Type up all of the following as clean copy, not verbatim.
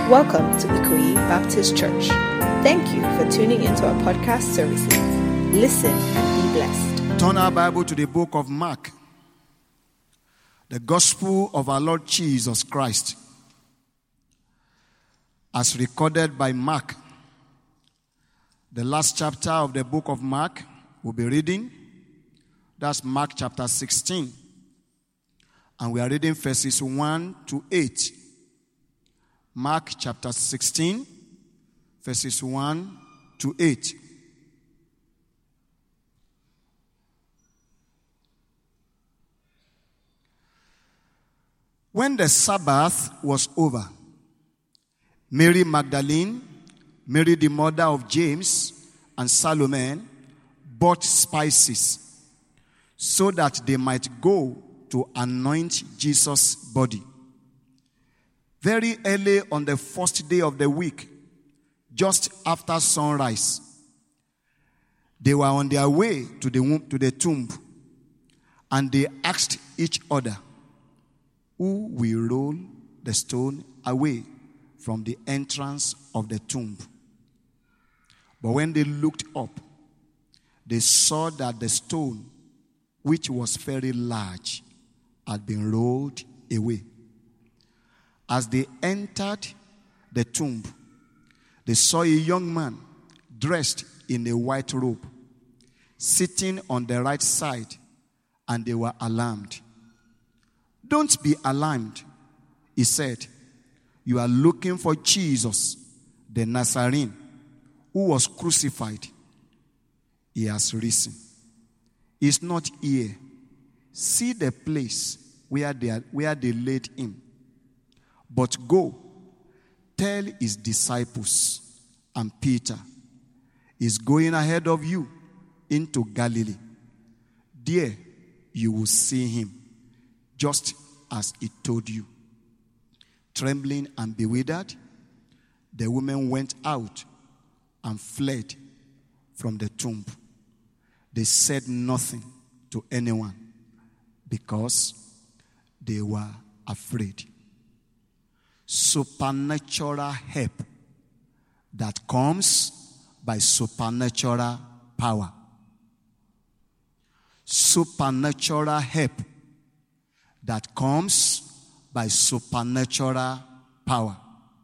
Welcome to Ikoyi Baptist Church. Thank you for tuning into our podcast services. Listen and be blessed. Turn our Bible to the book of Mark, the gospel of our Lord Jesus Christ, as recorded by Mark. The last chapter of the book of Mark we'll be reading. That's Mark chapter 16. And we are reading verses 1 to 8. Mark chapter 16, verses 1 to 8. When the Sabbath was over, Mary Magdalene, Mary the mother of James, and Salome bought spices so that they might go to anoint Jesus' body. Very early on the first day of the week, just after sunrise, they were on their way to the tomb, and they asked each other, "Who will roll the stone away from the entrance of the tomb?" But when they looked up, they saw that the stone, which was very large, had been rolled away. As they entered the tomb, they saw a young man dressed in a white robe, sitting on the right side, and they were alarmed. "Don't be alarmed," he said. "You are looking for Jesus, the Nazarene, who was crucified. He has risen. He is not here. See the place where they laid him. But go, tell his disciples and Peter, is going ahead of you into Galilee. There you will see him, just as he told you." Trembling and bewildered, the women went out and fled from the tomb. They said nothing to anyone because they were afraid. Supernatural help that comes by supernatural power. Supernatural help that comes by supernatural power.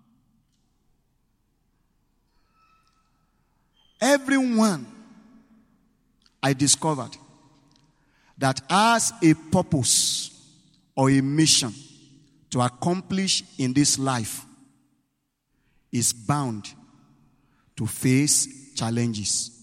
Everyone I discovered that has a purpose or a mission to accomplish in this life is bound to face challenges.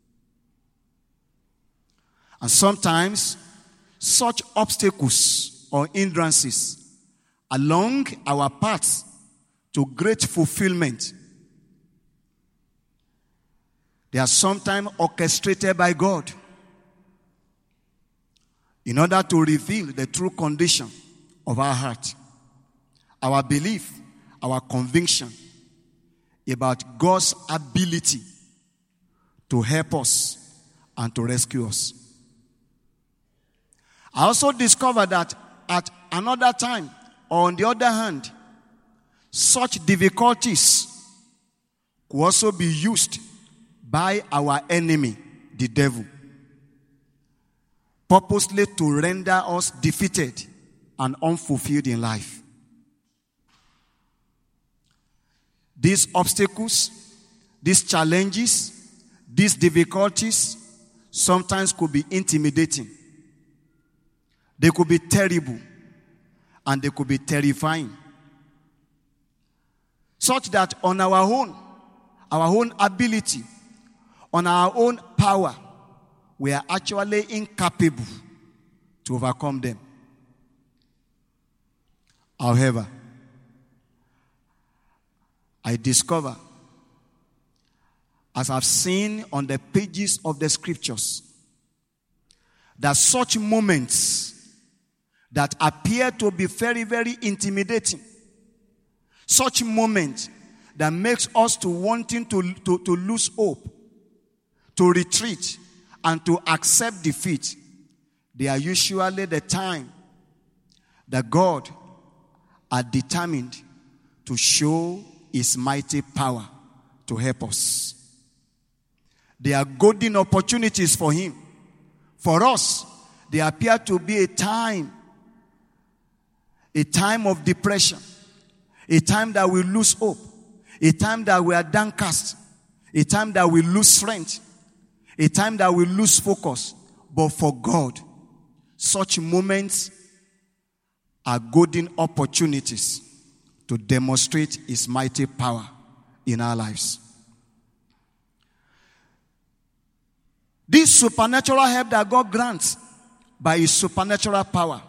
And sometimes such obstacles or hindrances along our path to great fulfillment, they are sometimes orchestrated by God in order to reveal the true condition of our heart, our belief, our conviction about God's ability to help us and to rescue us. I also discovered that at another time, or on the other hand, such difficulties could also be used by our enemy, the devil, purposely to render us defeated and unfulfilled in life. These obstacles, these challenges, these difficulties sometimes could be intimidating. They could be terrible, and they could be terrifying. Such that on our own ability, on our own power, we are actually incapable to overcome them. However, I discover, as I've seen on the pages of the scriptures, that such moments that appear to be very, very intimidating, such moments that makes us to wanting to lose hope, to retreat, and to accept defeat, they are usually the time that God are determined to show His mighty power to help us. There are golden opportunities for Him. For us, there appear to be a time of depression, a time that we lose hope, a time that we are downcast, a time that we lose strength, a time that we lose focus. But for God, such moments are golden opportunities to demonstrate His mighty power in our lives. This supernatural help that God grants by His supernatural power,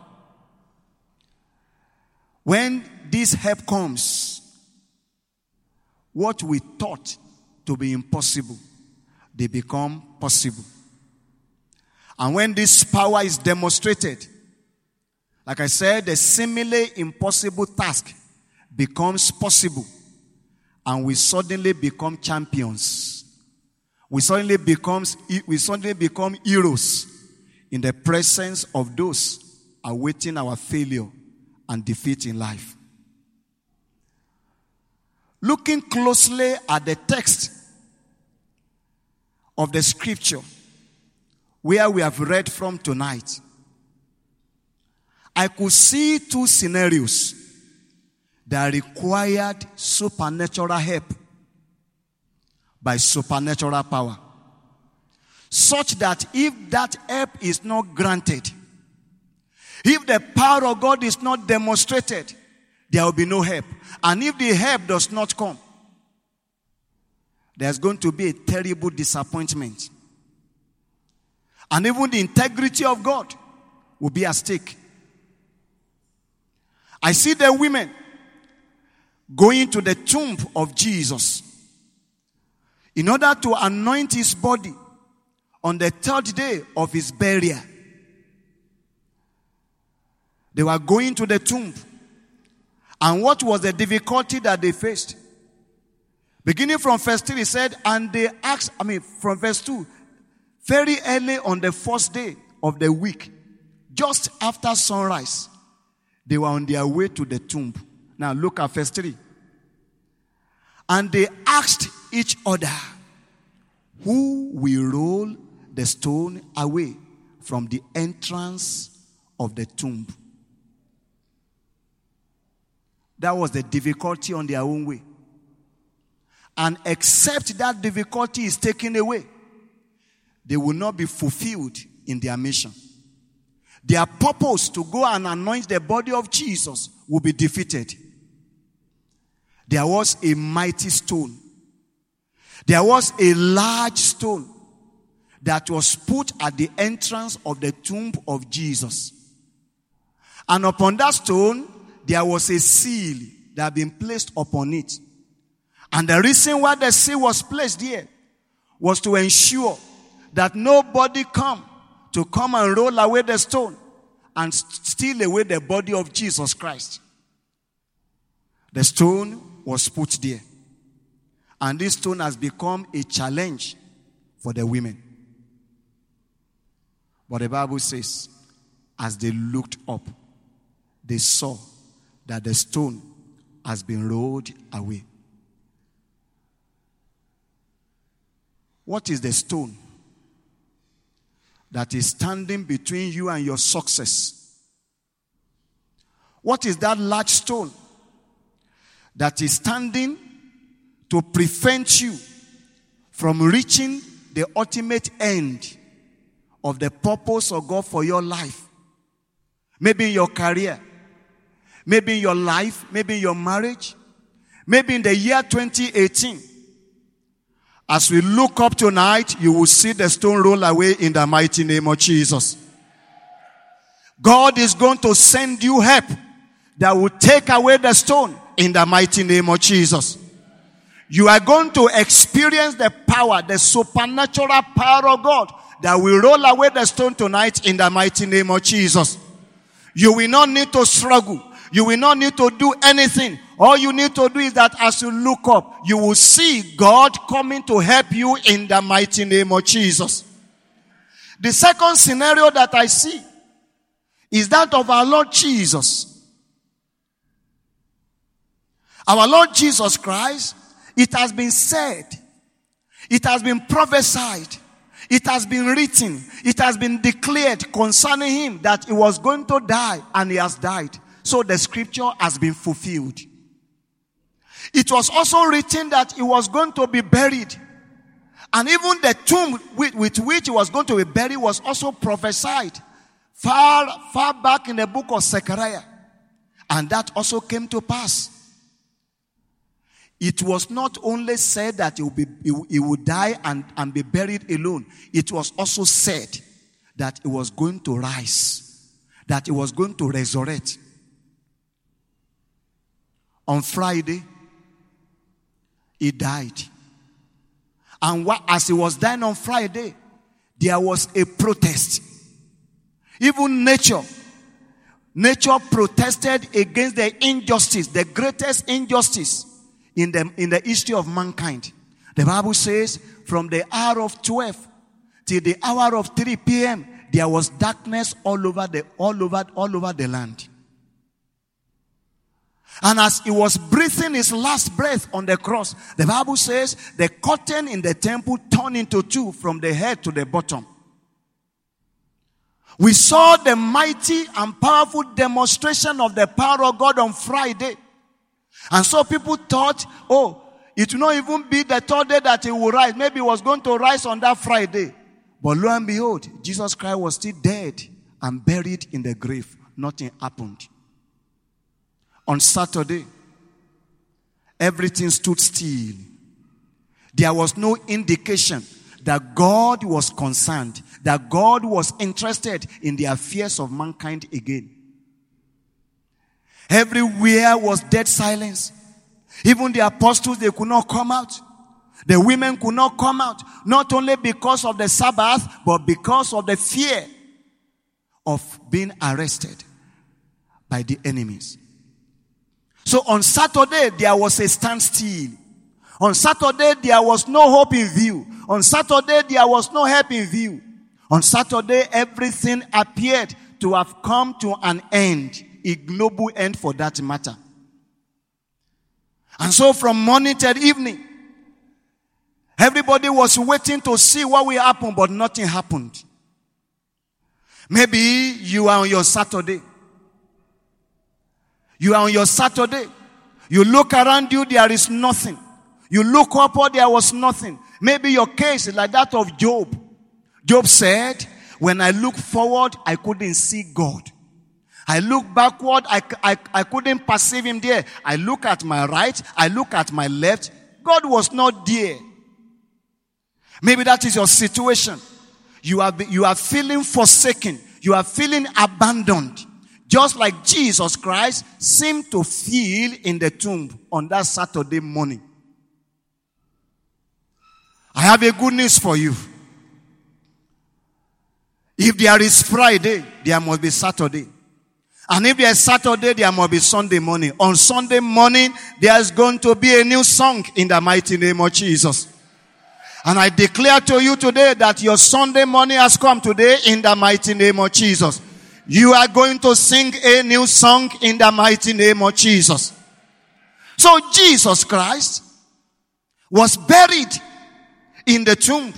when this help comes, what we thought to be impossible, they become possible. And when this power is demonstrated, like I said, the seemingly impossible task becomes possible. And we suddenly become champions. We suddenly become heroes in the presence of those awaiting our failure and defeat in life. Looking closely at the text of the scripture where we have read from tonight, I could see two scenarios that required supernatural help by supernatural power, such that if that help is not granted, if the power of God is not demonstrated, there will be no help. And if the help does not come, there's going to be a terrible disappointment. And even the integrity of God will be at stake. I see the women going to the tomb of Jesus in order to anoint His body on the third day of His burial. They were going to the tomb. And what was the difficulty that they faced? Beginning from verse 3, it said, and they asked, from verse 2, very early on the first day of the week, just after sunrise, they were on their way to the tomb. Now look at verse 3. And they asked each other, who will roll the stone away from the entrance of the tomb? That was the difficulty on their own way. And except that difficulty is taken away, they will not be fulfilled in their mission. Their purpose to go and anoint the body of Jesus will be defeated. There was a mighty stone. There was a large stone that was put at the entrance of the tomb of Jesus. And upon that stone, there was a seal that had been placed upon it. And the reason why the seal was placed there was to ensure that nobody come and roll away the stone and steal away the body of Jesus Christ. The stone was put there. And this stone has become a challenge for the women. But the Bible says, as they looked up, they saw that the stone has been rolled away. What is the stone that is standing between you and your success? What is that large stone that is standing to prevent you from reaching the ultimate end of the purpose of God for your life? Maybe in your career, maybe in your life, maybe in your marriage, maybe in the year 2018. As we look up tonight, you will see the stone roll away in the mighty name of Jesus. God is going to send you help that will take away the stone in the mighty name of Jesus. You are going to experience the power, the supernatural power of God that will roll away the stone tonight in the mighty name of Jesus. You will not need to struggle. You will not need to do anything. All you need to do is that as you look up, you will see God coming to help you in the mighty name of Jesus. The second scenario that I see is that of our Lord Jesus. Our Lord Jesus Christ, it has been said, it has been prophesied, it has been written, it has been declared concerning him that he was going to die, and he has died. So the scripture has been fulfilled. It was also written that he was going to be buried. And even the tomb with which he was going to be buried was also prophesied far back in the book of Zechariah. And that also came to pass. It was not only said that he would die and be buried alone. It was also said that he was going to rise, that he was going to resurrect. On Friday, he died. And as he was dying on Friday, there was a protest. Even nature protested against the injustice, the greatest injustice in the history of mankind. The Bible says, from the hour of 12 till the hour of 3 p.m., there was darkness all over the land. And as he was breathing his last breath on the cross, the Bible says the curtain in the temple turned into two from the head to the bottom. We saw the mighty and powerful demonstration of the power of God on Friday. And so people thought, it will not even be the third day that he will rise. Maybe he was going to rise on that Friday. But lo and behold, Jesus Christ was still dead and buried in the grave. Nothing happened. On Saturday, everything stood still. There was no indication that God was concerned, that God was interested in the affairs of mankind again. Everywhere was dead silence. Even the apostles, they could not come out. The women could not come out. Not only because of the Sabbath, but because of the fear of being arrested by the enemies. So on Saturday, there was a standstill. On Saturday, there was no hope in view. On Saturday, there was no help in view. On Saturday, everything appeared to have come to an end. A global end for that matter. And so from morning till evening, everybody was waiting to see what will happen, but nothing happened. Maybe you are on your Saturday. You are on your Saturday. You look around you, there is nothing. You look upward, there was nothing. Maybe your case is like that of Job. Job said, when I look forward, I couldn't see God. I look backward, I couldn't perceive him there. I look at my right, I look at my left. God was not there. Maybe that is your situation. You are feeling forsaken. You are feeling abandoned. Just like Jesus Christ seemed to feel in the tomb on that Saturday morning. I have a good news for you. If there is Friday, there must be Saturday. And if there is Saturday, there must be Sunday morning. On Sunday morning, there is going to be a new song in the mighty name of Jesus. And I declare to you today that your Sunday morning has come today in the mighty name of Jesus. You are going to sing a new song in the mighty name of Jesus. So Jesus Christ was buried in the tomb.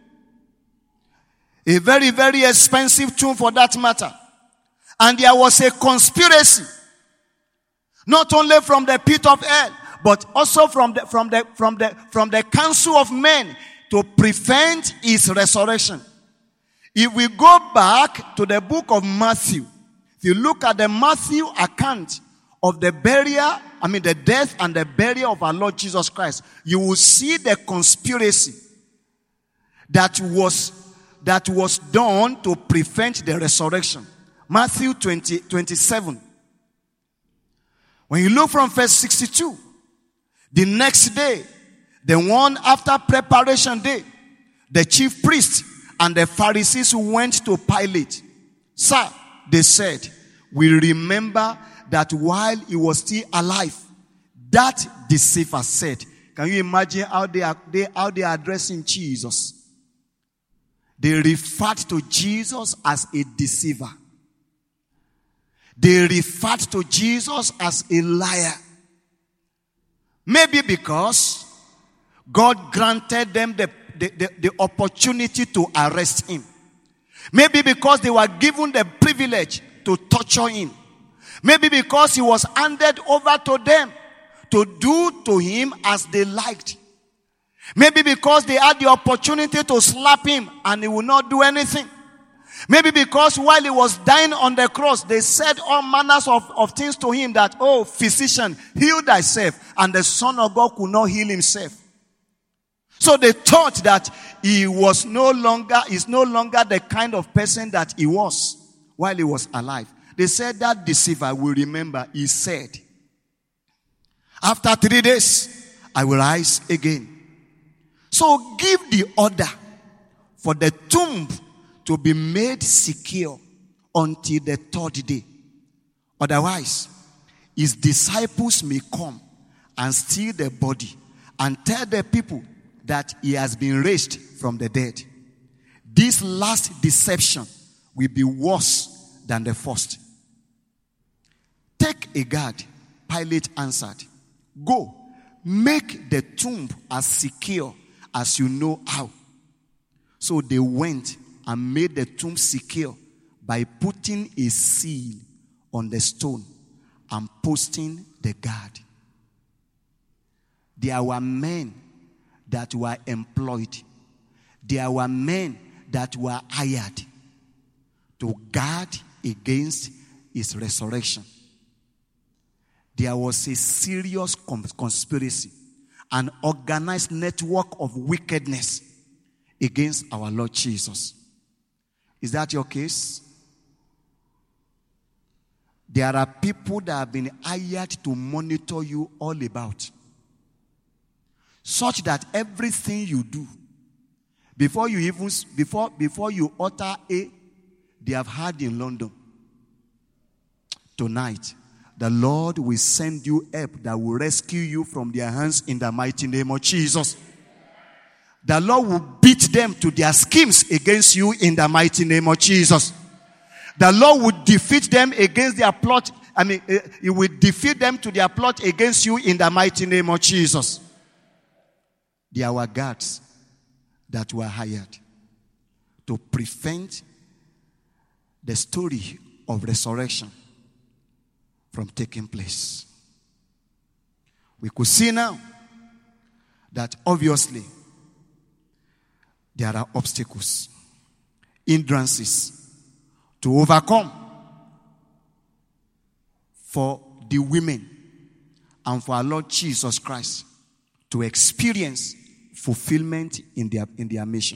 A very, very expensive tomb for that matter. And there was a conspiracy. Not only from the pit of hell, but also from the council of men to prevent his resurrection. If we go back to the book of Matthew, if you look at the Matthew account of the death and the burial of our Lord Jesus Christ, you will see the conspiracy that was done to prevent the resurrection. Matthew 27. When you look from verse 62, the next day, the one after preparation day, the chief priest and the Pharisees went to Pilate. Sir, they said, we remember that while he was still alive, that deceiver said. Can you imagine how they are addressing Jesus? They referred to Jesus as a deceiver. They referred to Jesus as a liar. Maybe because God granted them the opportunity to arrest him. Maybe because they were given the privilege to torture him. Maybe because he was handed over to them to do to him as they liked. Maybe because they had the opportunity to slap him and he would not do anything. Maybe because while he was dying on the cross, they said all manners of things to him that, oh, physician, heal thyself. And the Son of God could not heal himself. So they thought that he is no longer the kind of person that he was while he was alive. They said that deceiver will remember, he said, after 3 days, I will rise again. So give the order for the tomb to be made secure until the 3rd day. Otherwise, his disciples may come and steal the body and tell the people that he has been raised from the dead. This last deception will be worse than the first. Take a guard, Pilate answered. Go, make the tomb as secure as you know how. So they went and made the tomb secure by putting a seal on the stone and posting the guard. There were men that were employed. There were men that were hired to guard against his resurrection. There was a serious conspiracy, an organized network of wickedness against our Lord Jesus. Is that your case? There are people that have been hired to monitor you all about, such that everything you do, before you utter A, they have heard in London. Tonight, the Lord will send you help that will rescue you from their hands in the mighty name of Jesus. The Lord will beat them to their schemes against you in the mighty name of Jesus. The Lord will defeat them against their plot. He will defeat them to their plot against you in the mighty name of Jesus. There were guards that were hired to prevent the story of resurrection from taking place. We could see now that obviously there are obstacles, hindrances to overcome for the women and for our Lord Jesus Christ to experience fulfillment in their mission.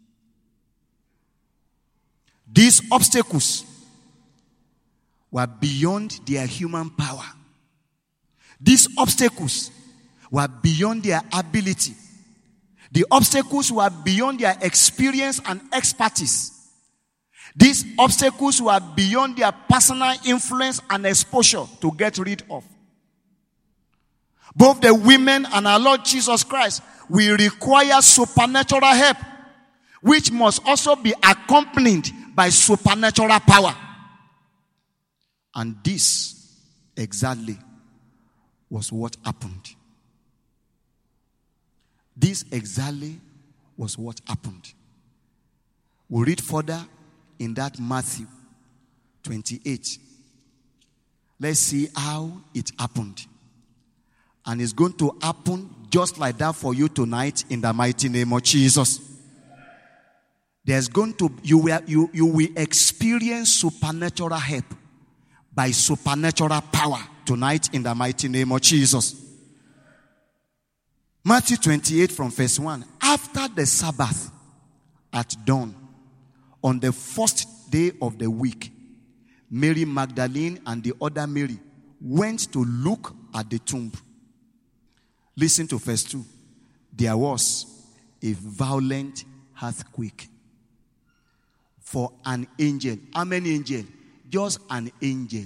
These obstacles were beyond their human power. These obstacles were beyond their ability. The obstacles were beyond their experience and expertise. These obstacles were beyond their personal influence and exposure to get rid of. Both the women and our Lord Jesus Christ will require supernatural help, which must also be accompanied by supernatural power. And this exactly was what happened. This exactly was what happened. We'll read further in that Matthew 28. Let's see how it happened. And it's going to happen just like that for you tonight in the mighty name of Jesus. You will experience supernatural help by supernatural power tonight in the mighty name of Jesus. Matthew 28 from verse 1. After the Sabbath at dawn, on the first day of the week, Mary Magdalene and the other Mary went to look at the tomb. Listen to verse 2. There was a violent earthquake. For an angel. How many angels? Just an angel.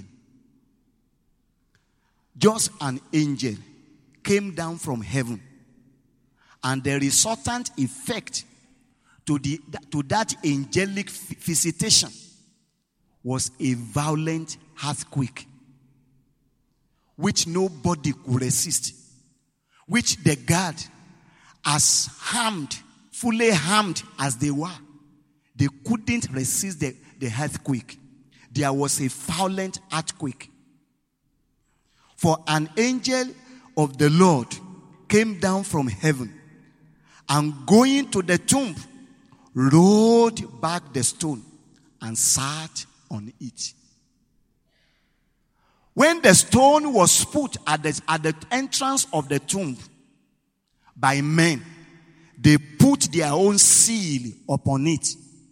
Just an angel came down from heaven. And the resultant effect to that angelic visitation was a violent earthquake, which nobody could resist. which the guard, as fully harmed as they were, they couldn't resist the earthquake. There was a violent earthquake. For an angel of the Lord came down from heaven and going to the tomb, rolled back the stone and sat on it. When the stone was put at the entrance of the tomb by men, they put their own seal upon it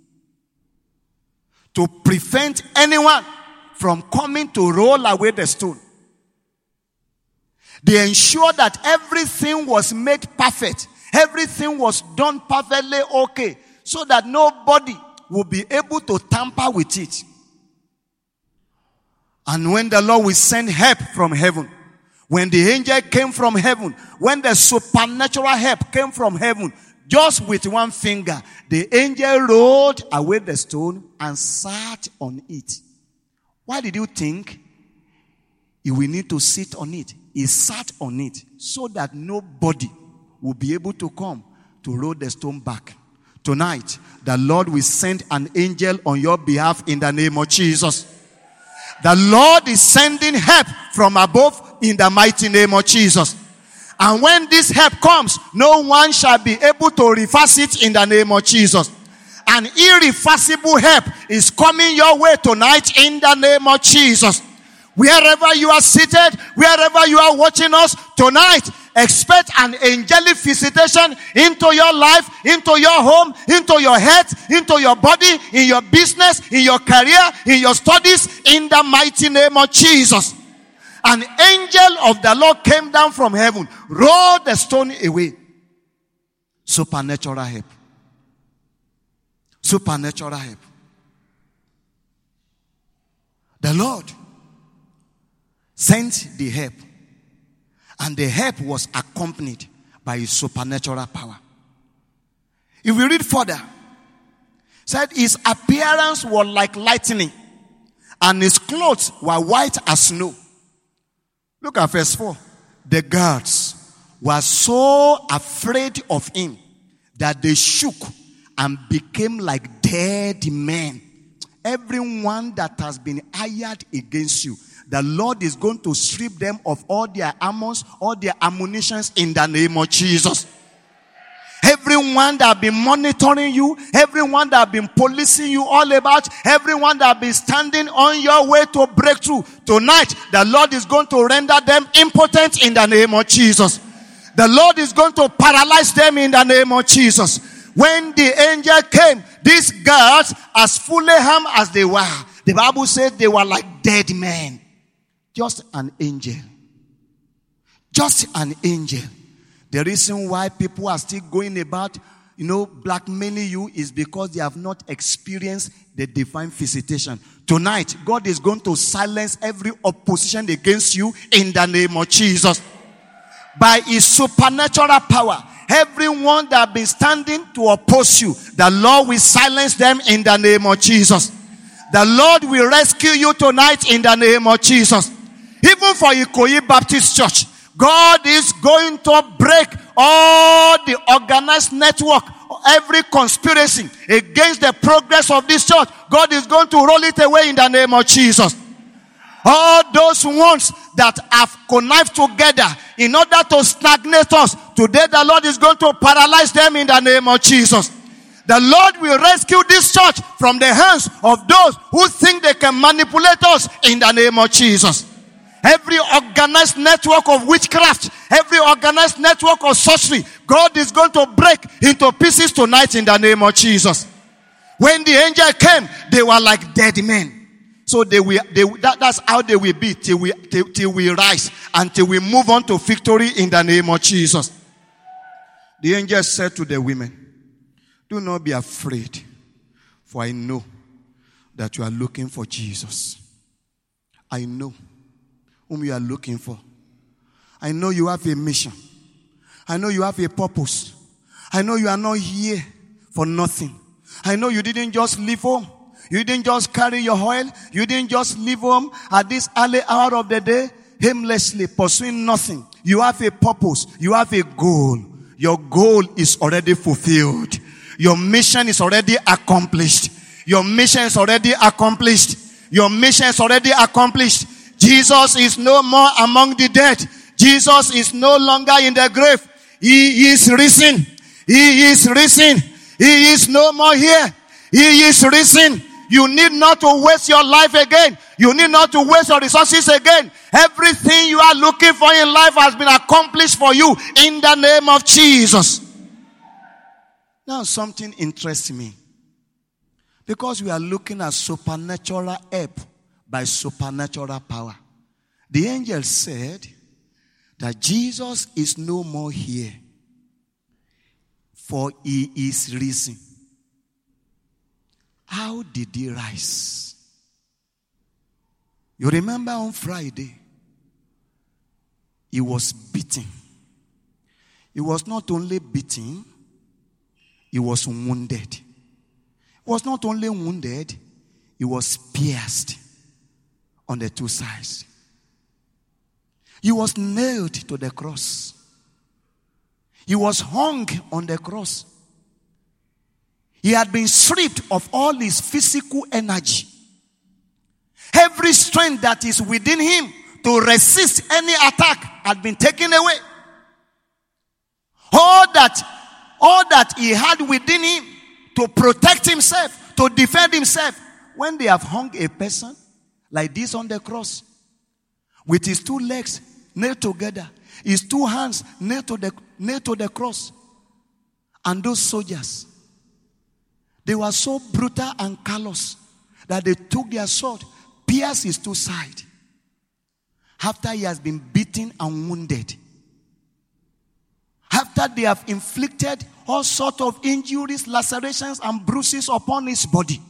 to prevent anyone from coming to roll away the stone. They ensured that everything was made perfect. Everything was done perfectly okay, so that nobody will be able to tamper with it. And when the Lord will send help from heaven, when the angel came from heaven, when the supernatural help came from heaven, just with one finger, the angel rolled away the stone and sat on it. Why did you think he will need to sit on it? He sat on it so that nobody will be able to come to roll the stone back. Tonight, the Lord will send an angel on your behalf in the name of Jesus. The Lord is sending help from above in the mighty name of Jesus. And when this help comes, no one shall be able to reverse it in the name of Jesus. An irreversible help is coming your way tonight in the name of Jesus. Wherever you are seated, wherever you are watching us tonight, expect an angelic visitation into your life, into your home, into your health, into your body, in your business, in your career, in your studies, in the mighty name of Jesus. An angel of the Lord came down from heaven, rolled the stone away. Supernatural help. Supernatural help. The Lord sent the help, and the help was accompanied by his supernatural power. If we read further, said his appearance was like lightning, and his clothes were white as snow. Look at verse 4. The guards were so afraid of him that they shook and became like dead men. Everyone that has been hired against you, the Lord is going to strip them of all their armors, all their ammunitions in the name of Jesus. Everyone that have been monitoring you, everyone that have been policing you all about, everyone that have been standing on your way to breakthrough, tonight the Lord is going to render them impotent in the name of Jesus. The Lord is going to paralyze them in the name of Jesus. When the angel came, these guards, as fully harmed as they were, the Bible says they were like dead men. Just an angel. Just an angel. The reason why people are still going about, blackmailing you is because they have not experienced the divine visitation. Tonight, God is going to silence every opposition against you in the name of Jesus. By his supernatural power, everyone that have been standing to oppose you, the Lord will silence them in the name of Jesus. The Lord will rescue you tonight in the name of Jesus. Even for Ikoyi Baptist Church, God is going to break all the organized network, every conspiracy against the progress of this church. God is going to roll it away in the name of Jesus. All those ones that have connived together in order to stagnate us, today the Lord is going to paralyze them in the name of Jesus. The Lord will rescue this church from the hands of those who think they can manipulate us in the name of Jesus. Every organized network of witchcraft, every organized network of sorcery, God is going to break into pieces tonight in the name of Jesus. When the angel came, they were like dead men. So that's how they will be till we rise, until we move on to victory in the name of Jesus. The angel said to the women, do not be afraid, for I know that you are looking for Jesus. I know whom you are looking for. I know you have a mission. I know you have a purpose. I know you are not here for nothing. I know you didn't just leave home. You didn't just carry your oil. You didn't just leave home at this early hour of the day, aimlessly pursuing nothing. You have a purpose. You have a goal. Your goal is already fulfilled. Your mission is already accomplished. Your mission is already accomplished. Your mission is already accomplished. Jesus is no more among the dead. Jesus is no longer in the grave. He is risen. He is risen. He is no more here. He is risen. You need not to waste your life again. You need not to waste your resources again. Everything you are looking for in life has been accomplished for you in the name of Jesus. Now something interests me. Because we are looking at supernatural help by supernatural power. The angel said that Jesus is no more here, for he is risen. How did he rise? You remember on Friday, he was beaten. He was not only beaten, he was wounded. He was not only wounded, he was pierced on the two sides. He was nailed to the cross. He was hung on the cross. He had been stripped of all his physical energy. Every strength that is within him to resist any attack had been taken away. All that he had within him to protect himself, to defend himself. When they have hung a person like this on the cross, with his two legs nailed together, his two hands nailed to the cross, and those soldiers, they were so brutal and callous that they took their sword, pierced his two sides. After he has been beaten and wounded, after they have inflicted all sorts of injuries, lacerations, and bruises upon his body.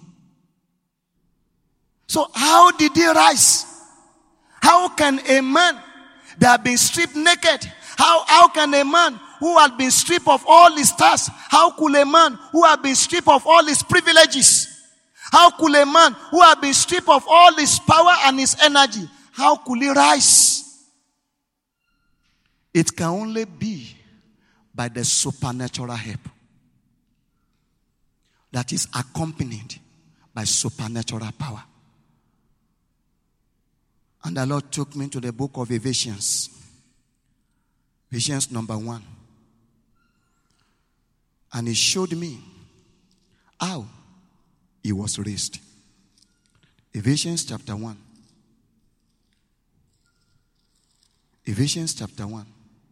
So how did he rise? How can a man that has been stripped naked, how can a man who had been stripped of all his tasks, how could a man who had been stripped of all his privileges, how could a man who had been stripped of all his power and his energy, how could he rise? It can only be by the supernatural help that is accompanied by supernatural power. And the Lord took me to the book of Ephesians. Ephesians number 1. And he showed me how he was raised. Ephesians chapter 1. Ephesians chapter 1.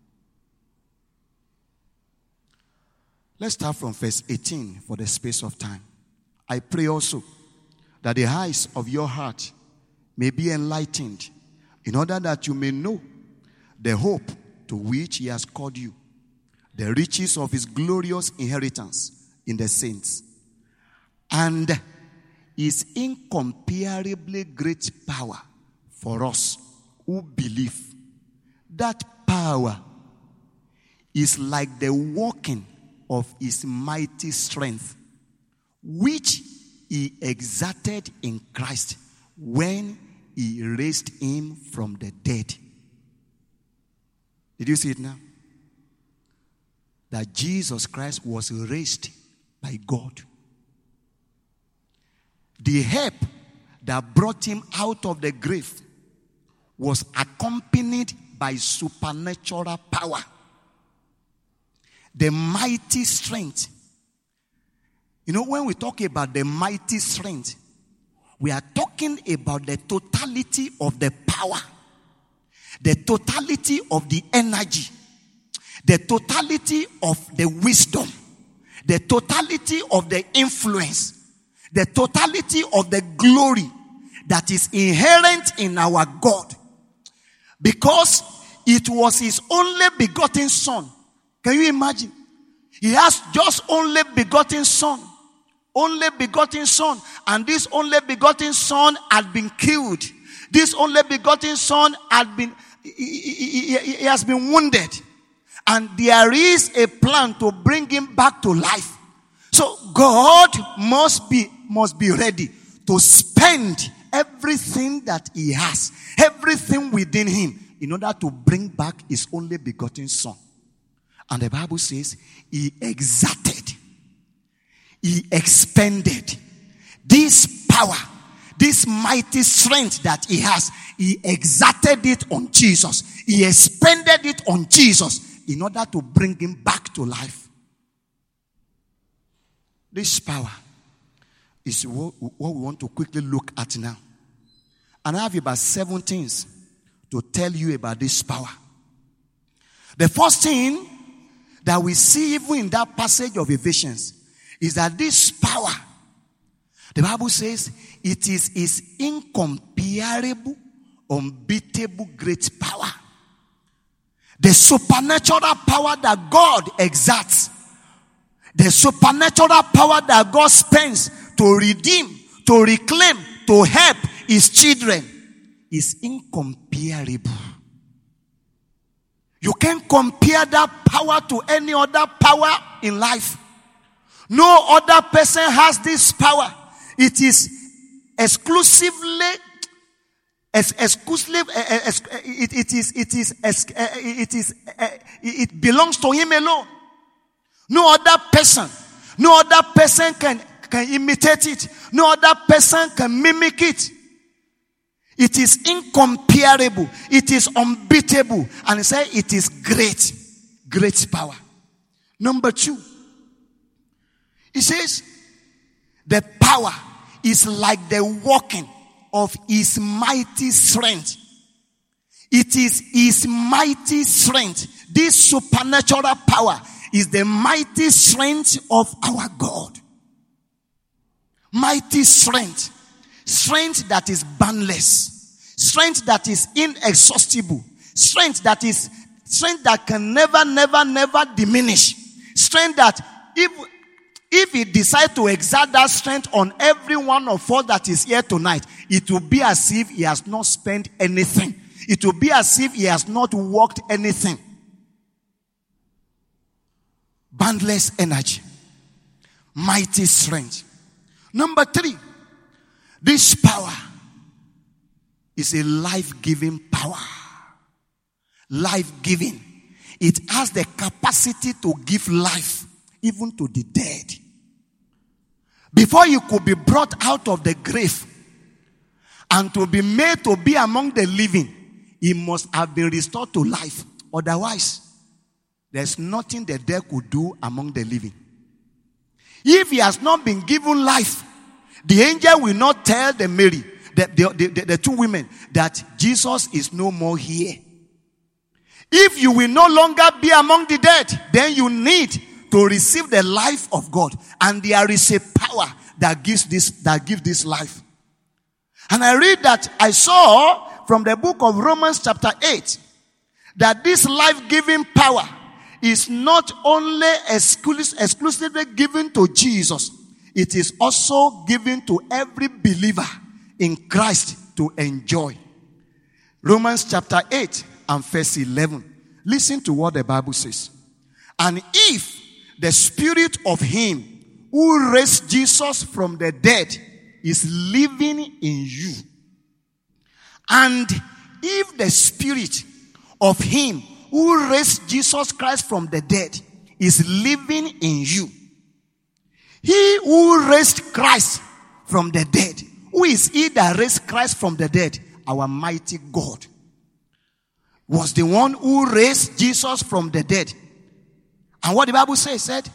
Let's start from verse 18 for the space of time. I pray also that the eyes of your heart may be enlightened, in order that you may know the hope to which he has called you, the riches of his glorious inheritance in the saints, and his incomparably great power for us who believe. That power is like the working of his mighty strength, which he exerted in Christ when he raised him from the dead. Did you see it now? That Jesus Christ was raised by God. The help that brought him out of the grave was accompanied by supernatural power. The mighty strength. You know, when we talk about the mighty strength, we are talking about the totality of the power, the totality of the energy, the totality of the wisdom, the totality of the influence, the totality of the glory that is inherent in our God. Because it was his only begotten son. Can you imagine? He has just only begotten son. Only begotten son. And this only begotten son had been killed. This only begotten son had been, he has been wounded. And there is a plan to bring him back to life. So God must be ready to spend everything that he has, everything within him, in order to bring back his only begotten son. And the Bible says he exerted, he expended this power, this mighty strength that he has. He exerted it on Jesus. He expended it on Jesus in order to bring him back to life. This power is what we want to quickly look at now. And I have about 7 things to tell you about this power. The first thing that we see even in that passage of Ephesians is that this power, the Bible says, it is his incomparable, unbeatable great power. The supernatural power that God exerts, the supernatural power that God spends to redeem, to reclaim, to help his children is incomparable. You can't compare that power to any other power in life. No other person has this power. It is it belongs to him alone. No other person can imitate it. No other person can mimic it. It is incomparable. It is unbeatable. And he said it is great. Great power. Number 2. He says the power is like the working of his mighty strength. It is his mighty strength. This supernatural power is the mighty strength of our God. Mighty strength. Strength that is boundless. Strength that is inexhaustible. Strength that can never diminish. Strength that if he decides to exert that strength on every one of us that is here tonight, it will be as if he has not spent anything. It will be as if he has not worked anything. Boundless energy. Mighty strength. Number 3. This power is a life-giving power. Life-giving. It has the capacity to give life even to the dead. Before you could be brought out of the grave and to be made to be among the living, he must have been restored to life. Otherwise, there's nothing the dead could do among the living. If he has not been given life, the angel will not tell the Mary, the 2 women, that Jesus is no more here. If you will no longer be among the dead, then you need to receive the life of God. And there is a power that gives this life. And I saw from the book of Romans chapter 8, that this life-giving power is not only exclusively given to Jesus, it is also given to every believer in Christ to enjoy. Romans chapter 8 and verse 11. Listen to what the Bible says. And if the spirit of him who raised Jesus from the dead is living in you, and if the spirit of him who raised Jesus Christ from the dead is living in you, he who raised Christ from the dead, who is he that raised Christ from the dead? Our mighty God was the one who raised Jesus from the dead. And what the Bible said,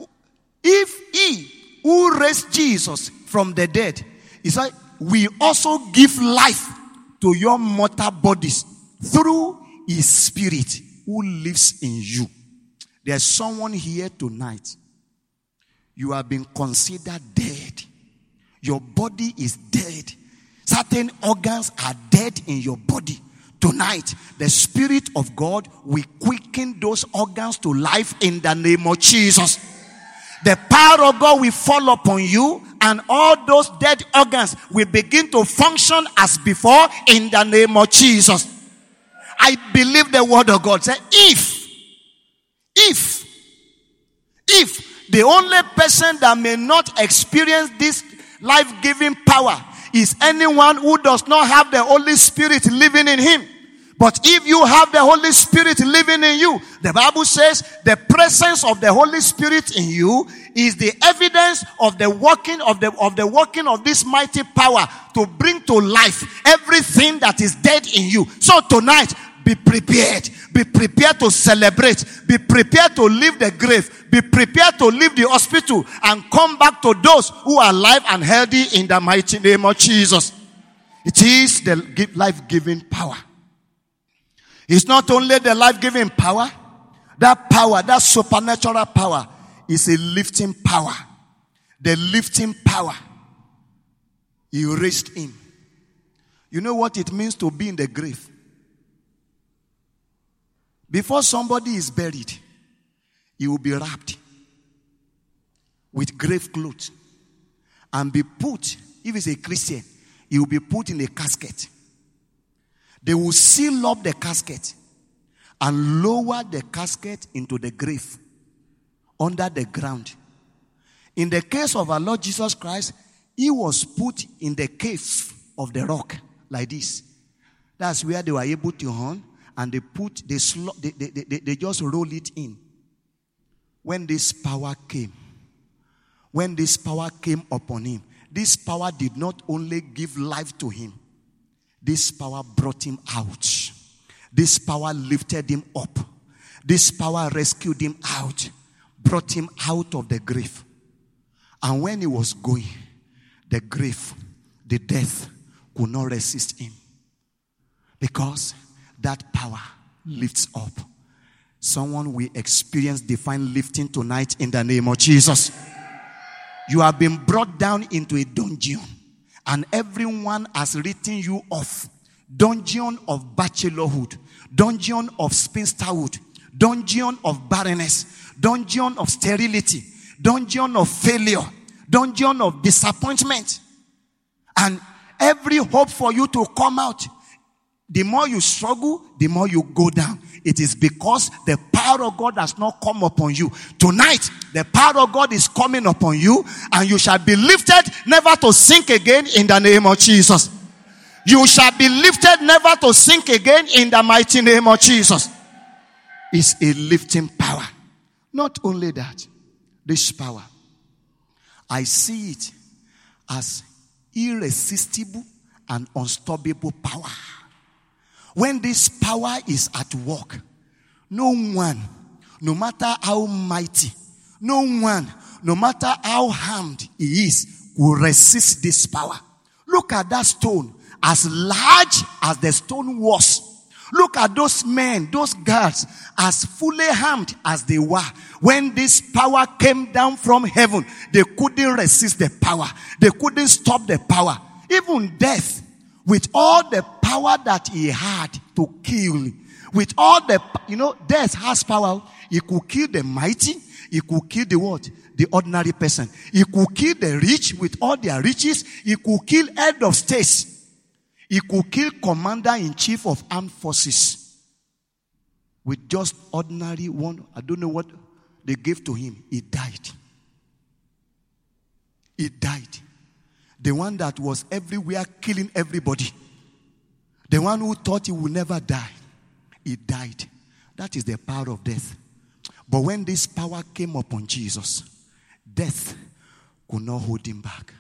if he who raised Jesus from the dead, he said, we also give life to your mortal bodies through his spirit who lives in you. There's someone here tonight. You have been considered dead. Your body is dead. Certain organs are dead in your body. Tonight, the Spirit of God will quicken those organs to life in the name of Jesus. The power of God will fall upon you, and all those dead organs will begin to function as before in the name of Jesus. I believe the word of God said, if the only person that may not experience this life-giving power is anyone who does not have the Holy Spirit living in him. But if you have the Holy Spirit living in you, the Bible says the presence of the Holy Spirit in you is the evidence of the working of this mighty power to bring to life everything that is dead in you. So tonight, be prepared. Be prepared to celebrate. Be prepared to leave the grave. Be prepared to leave the hospital and come back to those who are alive and healthy in the mighty name of Jesus. It is the life-giving power. It's not only the life-giving power. That power, that supernatural power, is a lifting power. The lifting power. He raised him. You know what it means to be in the grave? Before somebody is buried, he will be wrapped with grave clothes and be put, if he's a Christian, he will be put in a casket. They will seal up the casket and lower the casket into the grave under the ground. In the case of our Lord Jesus Christ, he was put in the cave of the rock like this. That's where they were able to hunt. And they just roll it in. When this power came upon him, this power did not only give life to him. This power brought him out. This power lifted him up. This power rescued him out, brought him out of the grave. And when he was going, the grave, the death, could not resist him. Because that power lifts up. Someone will experience divine lifting tonight in the name of Jesus. You have been brought down into a dungeon, and everyone has written you off. Dungeon of bachelorhood, dungeon of spinsterhood, dungeon of barrenness, dungeon of sterility, dungeon of failure, dungeon of disappointment. And every hope for you to come out, the more you struggle, the more you go down. It is because the power of God has not come upon you. Tonight, the power of God is coming upon you, and you shall be lifted, never to sink again in the name of Jesus. You shall be lifted, never to sink again in the mighty name of Jesus. It's a lifting power. Not only that, this power, I see it as irresistible and unstoppable power. When this power is at work, no one, no matter how mighty, no one, no matter how harmed he is, will resist this power. Look at that stone, as large as the stone was. Look at those men, those guards, as fully harmed as they were. When this power came down from heaven, they couldn't resist the power. They couldn't stop the power. Even death, with all the power that he had to kill, with all the, death has power. He could kill the mighty. He could kill the what? The ordinary person. He could kill the rich with all their riches. He could kill head of states. He could kill commander-in-chief of armed forces with just ordinary one. I don't know what they gave to him. He died. He died. The one that was everywhere killing everybody. The one who thought he would never die. He died. That is the power of death. But when this power came upon Jesus, death could not hold him back.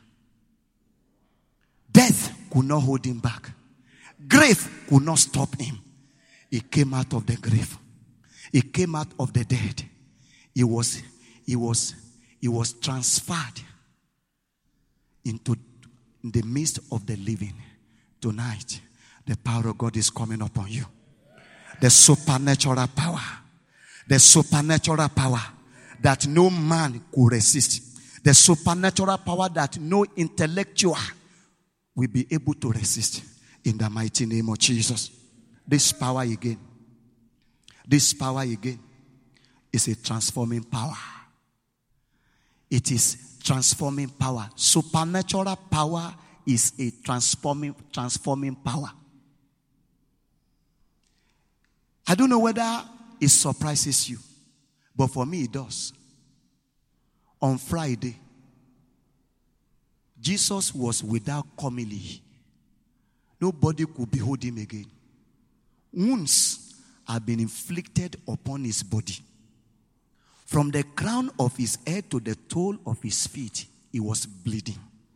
Death could not hold him back. Grave could not stop him. He came out of the grave. He came out of the dead. He was transferred into the midst of the living. Tonight, the power of God is coming upon you. The supernatural power. The supernatural power that no man could resist. The supernatural power that no intellectual will be able to resist. In the mighty name of Jesus. This power again is a transforming power. It is transforming power. Supernatural power is a transforming power. I don't know whether it surprises you, but for me it does. On Friday, Jesus was without comely. Nobody could behold him again. wounds had been inflicted upon his body. From the crown of his head to the toe of his feet, he was bleeding.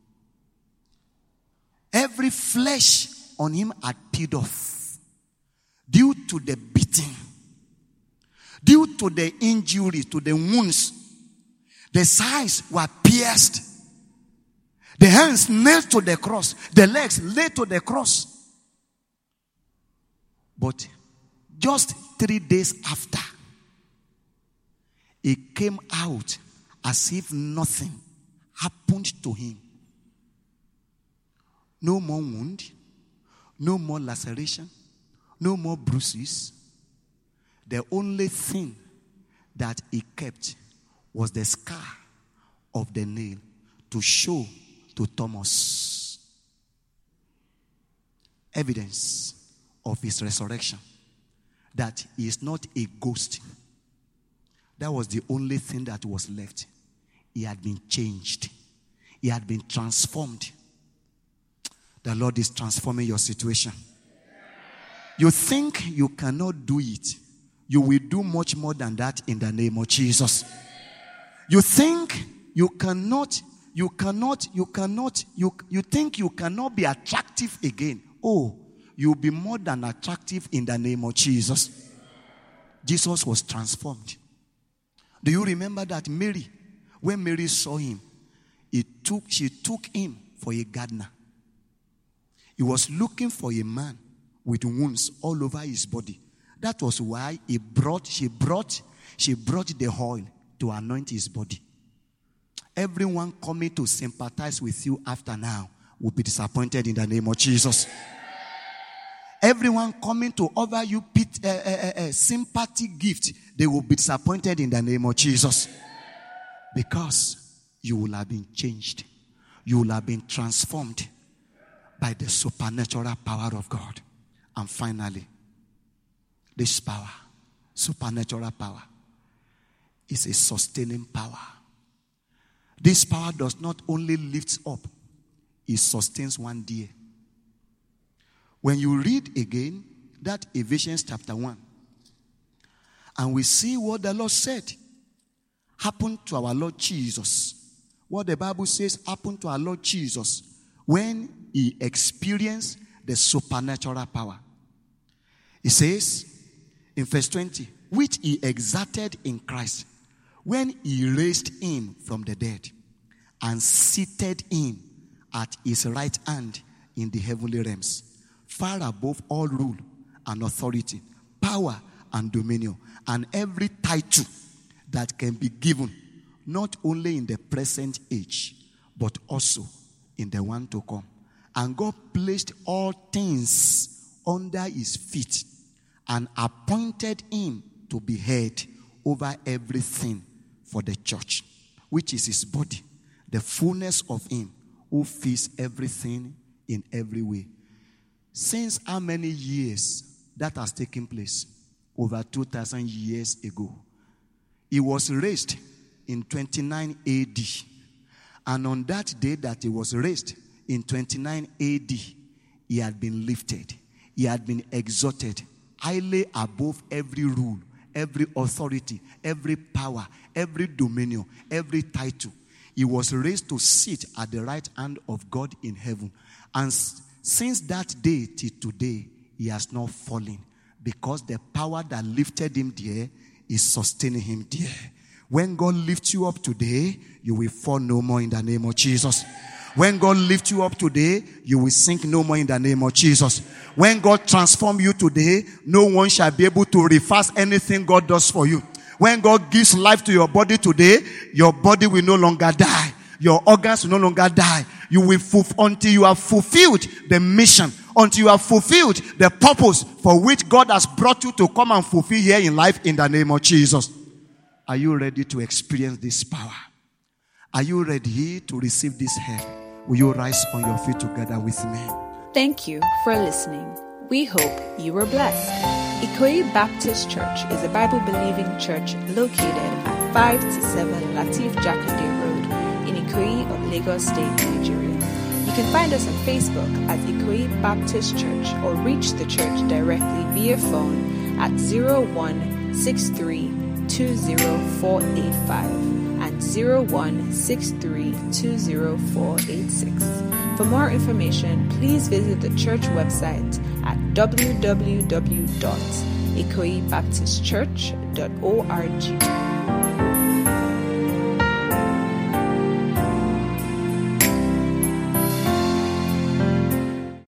Every flesh on him had peeled off due to the beating, due to the injury, to the wounds. The sides were pierced. The hands nailed to the cross. The legs laid to the cross. But just 3 days after, he came out as if nothing happened to him. No more wound, no more laceration, no more bruises. The only thing that he kept was the scar of the nail to show to Thomas evidence of his resurrection, that he is not a ghost. That was the only thing that was left. He had been changed. He had been transformed. The Lord is transforming your situation. You think you cannot do it. You will do much more than that in the name of Jesus. You think you think you cannot be attractive again. Oh, you'll be more than attractive in the name of Jesus. Jesus was transformed. Do you remember that Mary, when Mary saw him, she took him for a gardener. He was looking for a man with wounds all over his body. That was why she brought the oil to anoint his body. Everyone coming to sympathize with you after now will be disappointed in the name of Jesus. Everyone coming to offer you sympathy gift, they will be disappointed in the name of Jesus. Because you will have been changed. You will have been transformed by the supernatural power of God. And finally, this power, supernatural power, is a sustaining power. This power does not only lift up, it sustains one day. When you read again that Ephesians chapter 1, and we see what the Lord said happened to our Lord Jesus. What the Bible says happened to our Lord Jesus when he experienced the supernatural power. It says in verse 20, which he exerted in Christ when he raised him from the dead and seated him at his right hand in the heavenly realms, far above all rule and authority, power and dominion, and every title that can be given, not only in the present age, but also in the one to come. And God placed all things under his feet and appointed him to be head over everything for the church, which is his body, the fullness of him who fills everything in every way. Since how many years that has taken place? Over 2,000 years ago. He was raised in 29 AD. And on that day that he was raised, in 29 AD, he had been lifted. He had been exalted highly above every rule, every authority, every power, every dominion, every title. He was raised to sit at the right hand of God in heaven. And since that day till today, he has not fallen, because the power that lifted him there is sustaining him there. When God lifts you up today, you will fall no more in the name of Jesus. When God lifts you up today, you will sink no more in the name of Jesus. When God transforms you today, no one shall be able to reverse anything God does for you. When God gives life to your body today, your body will no longer die. Your organs will no longer die. You will until you have fulfilled the mission, until you have fulfilled the purpose for which God has brought you to come and fulfill here in life in the name of Jesus. Are you ready to experience this power? Are you ready to receive this help? Will you rise on your feet together with me? Thank you for listening. We hope you were blessed. Ikoyi Baptist Church is a Bible-believing church located at 5-7 Lateef Jakande Road in Ikoyi of Lagos State, Nigeria. You You can find us on Facebook at Ikoyi Baptist Church or reach the church directly via phone at 0163204885 and 0163204886. For more information, please visit the church website at www.ikoyibaptistchurch.org.